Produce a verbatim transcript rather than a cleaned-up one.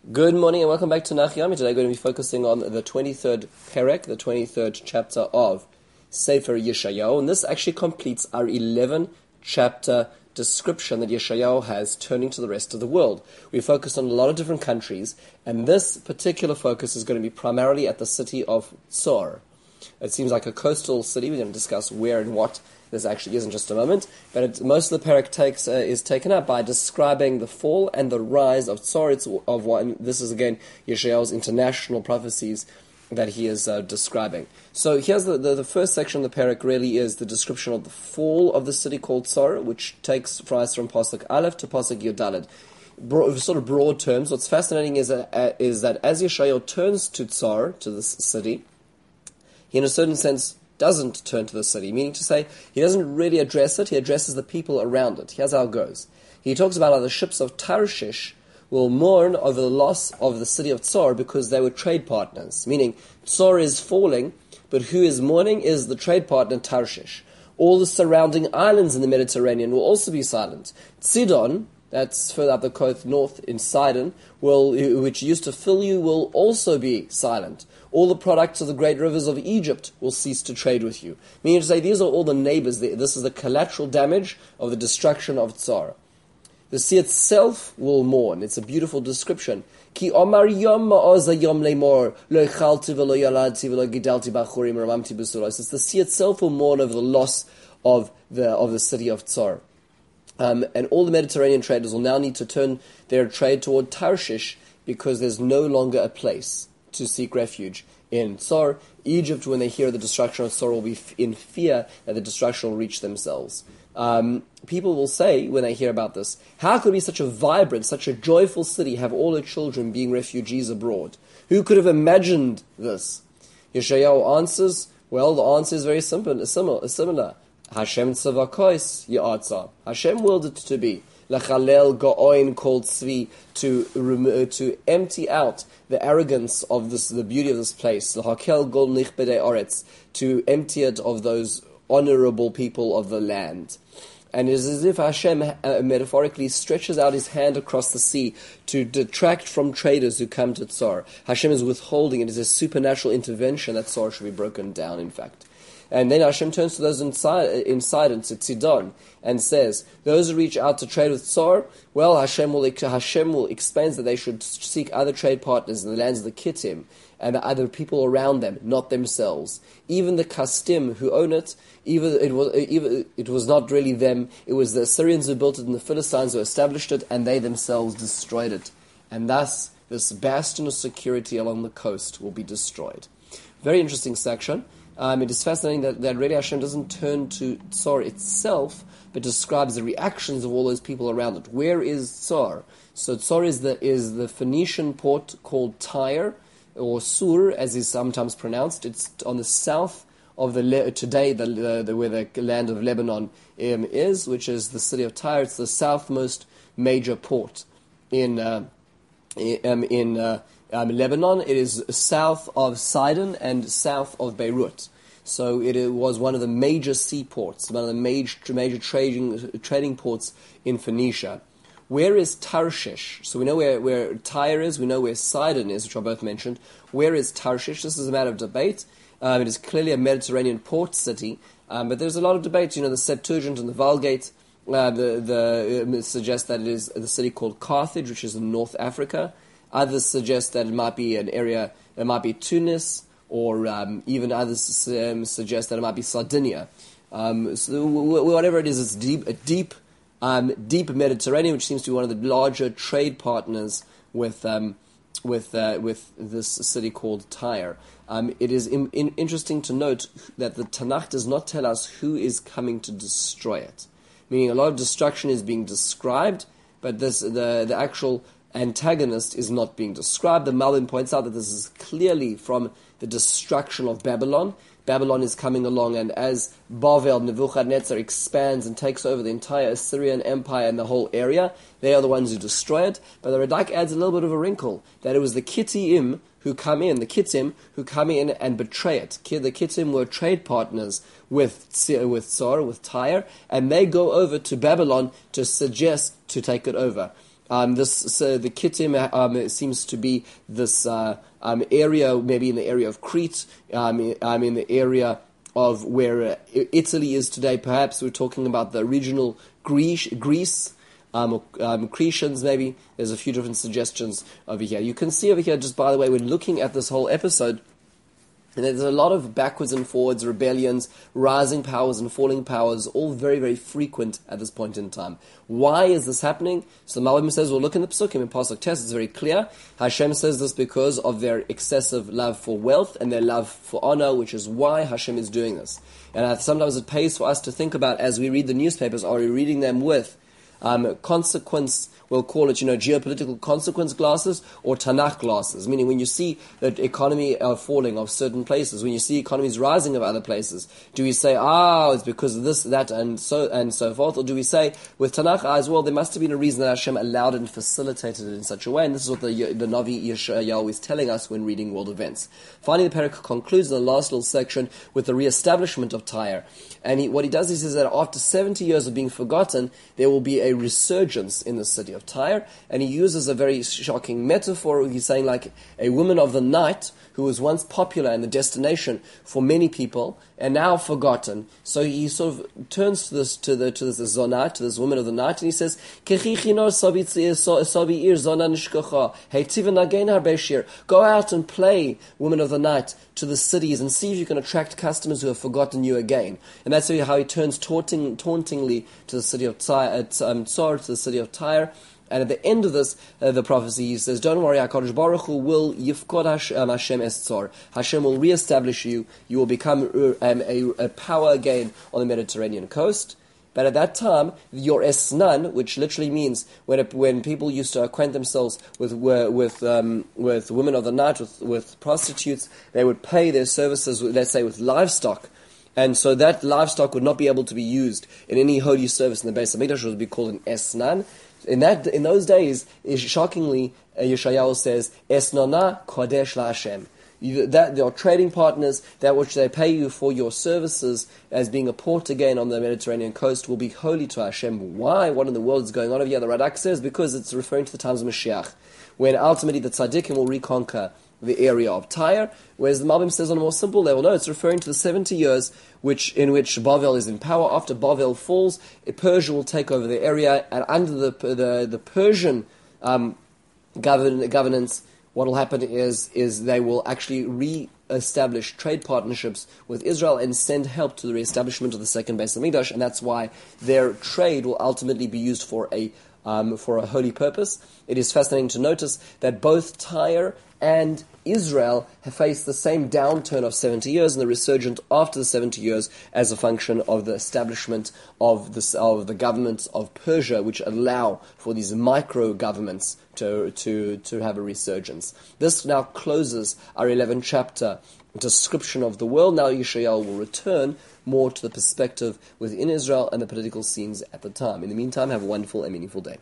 Good morning and welcome back to Nach Yomi. Today we're going to be focusing on the twenty-third Perek, the twenty-third chapter of Sefer Yeshayahu, and this actually completes our eleven chapter description that Yeshayahu has turning to the rest of the world. We focused on a lot of different countries, and this particular focus is going to be primarily at the city of Tzor. It seems like a coastal city. We're going to discuss where and what this actually is in just a moment. But it, most of the parak takes uh, is taken up by describing the fall and the rise of Tzor. It's of one. This is again Yeshayahu's international prophecies that he is uh, describing. So here's the, the the first section of the parak. Really is the description of the fall of the city called Tzor, which takes for us from pasuk Aleph to pasuk Yudalid. Bro- sort of broad terms. What's fascinating is that, uh, is that as Yeshayahu turns to Tzor, to this city, he in a certain sense doesn't turn to the city, meaning to say he doesn't really address it, he addresses the people around it. Here's how it goes. He talks about how the ships of Tarshish will mourn over the loss of the city of Tzor because they were trade partners, meaning Tzor is falling, but who is mourning is the trade partner Tarshish. All the surrounding islands in the Mediterranean will also be silent. Sidon, that's further up the coast north in Sidon, will, which used to fill you, will also be silent. All the products of the great rivers of Egypt will cease to trade with you. Meaning to say, these are all the neighbors. This is the collateral damage of the destruction of Tzor. The sea itself will mourn. It's a beautiful description. Ki omar yom ma'oza yom le'mor lo echalti v'lo yaladti v'lo gidalti b'churim ramamti b'sulos. It's the sea itself will mourn over the loss of the of the city of Tzor. Um, and all the Mediterranean traders will now need to turn their trade toward Tarshish because there's no longer a place to seek refuge in Tzor. Egypt, when they hear the destruction of Tzor, will be in fear that the destruction will reach themselves. Um, people will say, when they hear about this, how could it be such a vibrant, such a joyful city have all her children being refugees abroad? Who could have imagined this? Yeshayahu answers, well, the answer is very simple, similar. similar. Hashem tzavakois ya'atza. Hashem willed it to be. Lechalel go'oin called tzvi, to remo- to empty out the arrogance of this, the beauty of this place. L'hakel gol nichbedei oretz, to empty it of those honorable people of the land. And it is as if Hashem uh, metaphorically stretches out his hand across the sea to detract from traders who come to Tzor. Hashem is withholding. It is a supernatural intervention that Tzor should be broken down, in fact. And then Hashem turns to those inside, inside and to Tzidon, and says, those who reach out to trade with Tzor, well, Hashem will, Hashem will explain that they should seek other trade partners in the lands of the Kittim, and the other people around them, not themselves. Even the Kastim who own it, even it was even it was not really them, it was the Assyrians who built it and the Philistines who established it, and they themselves destroyed it. And thus, this bastion of security along the coast will be destroyed. Very interesting section. Um, it is fascinating that, that really Hashem doesn't turn to Tzor itself, but describes the reactions of all those people around it. Where is Tzor? So Tzor is the is the Phoenician port called Tyre, or Sur, as is sometimes pronounced. It's on the south of the Le- today the, the, the where the land of Lebanon um, is, which is the city of Tyre. It's the southmost major port in uh, in, in uh, um, Lebanon. It is south of Sidon and south of Beirut. So it, it was one of the major seaports, one of the major major trading trading ports in Phoenicia. Where is Tarshish? So we know where, where Tyre is, we know where Sidon is, which I both mentioned. Where is Tarshish? This is a matter of debate. Um, it is clearly a Mediterranean port city, um, but there's a lot of debate. You know, the Septuagint and the Vulgate uh, the, the, uh, suggest that it is the city called Carthage, which is in North Africa. Others suggest that it might be an area, it might be Tunis, or um, even others um, suggest that it might be Sardinia. Um, so whatever it is, it's deep, a deep Um, deep Mediterranean, which seems to be one of the larger trade partners with um, with uh, with this city called Tyre. Um, it is in, in, interesting to note that the Tanakh does not tell us who is coming to destroy it. Meaning, a lot of destruction is being described, but this the the actual antagonist is not being described. The Malbim points out that this is clearly from the destruction of Babylon. Babylon is coming along, and as Bavel, Nebuchadnezzar, expands and takes over the entire Assyrian Empire and the whole area, they are the ones who destroy it. But the Radak adds a little bit of a wrinkle, that it was the Kittim who come in, the Kittim, who come in and betray it. The Kittim were trade partners with with Tzor, with Tyre, and they go over to Babylon to suggest to take it over. Um, this so the Kittim um, seems to be this uh, um, area, maybe in the area of Crete, um, um, in the area of where uh, Italy is today. Perhaps we're talking about the original Greece, Greece um, um, Cretians maybe. There's a few different suggestions over here. You can see over here, just by the way, when looking at this whole episode, and there's a lot of backwards and forwards, rebellions, rising powers and falling powers, all very, very frequent at this point in time. Why is this happening? So the Malbim says, well, look in the Pesukim, in Pasuk Tes, it's very clear. Hashem says this because of their excessive love for wealth and their love for honor, which is why Hashem is doing this. And sometimes it pays for us to think about, as we read the newspapers, are we reading them with um, consequence, we'll call it, you know, geopolitical consequence glasses or Tanakh glasses, meaning when you see the economy uh, falling of certain places, when you see economies rising of other places, do we say, ah, it's because of this, that, and so and so forth, or do we say, with Tanakh eyes, well, there must have been a reason that Hashem allowed it and facilitated it in such a way, and this is what the, the Navi Yeshayahu is telling us when reading world events. Finally, the parak concludes in the last little section with the re-establishment of Tyre, and he, what he does is, is that after seventy years of being forgotten, there will be a resurgence in the city of Tyre, and he uses a very shocking metaphor. He's saying like a woman of the night who was once popular and the destination for many people and now forgotten. So he sort of turns to this to the to this zonah, to this woman of the night, and he says, go out and play, woman of the night, to the cities and see if you can attract customers who have forgotten you again. And that's how he turns taunting, tauntingly to the city of Tyre, um, Tsar, to the city of Tyre. And at the end of this, uh, the prophecy, he says, don't worry, HaKadosh Baruch Hu will yifkod Hashem es Tzor. Hashem will reestablish you. You will become um, a, a power again on the Mediterranean coast. But at that time, your esnan, which literally means when it, when people used to acquaint themselves with with um, with women of the night, with, with prostitutes, they would pay their services, let's say, with livestock. And so that livestock would not be able to be used in any holy service in the Beis HaMikdash. It would be called an esnan. In that, in those days, shockingly, uh, Yeshayahu says, "Esnona kodesh laHashem." That they are trading partners, that which they pay you for your services as being a port again on the Mediterranean coast will be holy to Hashem. Why? What in the world is going on over here? The Radak says because it's referring to the times of Mashiach, when ultimately the tzaddikim will reconquer the area of Tyre, whereas the Malbim says on a more simple level, no, it's referring to the seventy years which in which Bavel is in power. After Bavel falls, Persia will take over the area, and under the the, the Persian um, govern, governance, what will happen is is they will actually re-establish trade partnerships with Israel and send help to the re-establishment of the second Beis HaMikdash, and that's why their trade will ultimately be used for a um, for a holy purpose. It is fascinating to notice that both Tyre and Israel have faced the same downturn of seventy years and the resurgence after the seventy years as a function of the establishment of the, of the governments of Persia, which allow for these micro-governments to, to, to have a resurgence. This now closes our eleventh chapter description of the world. Now Yeshayahu will return more to the perspective within Israel and the political scenes at the time. In the meantime, have a wonderful and meaningful day.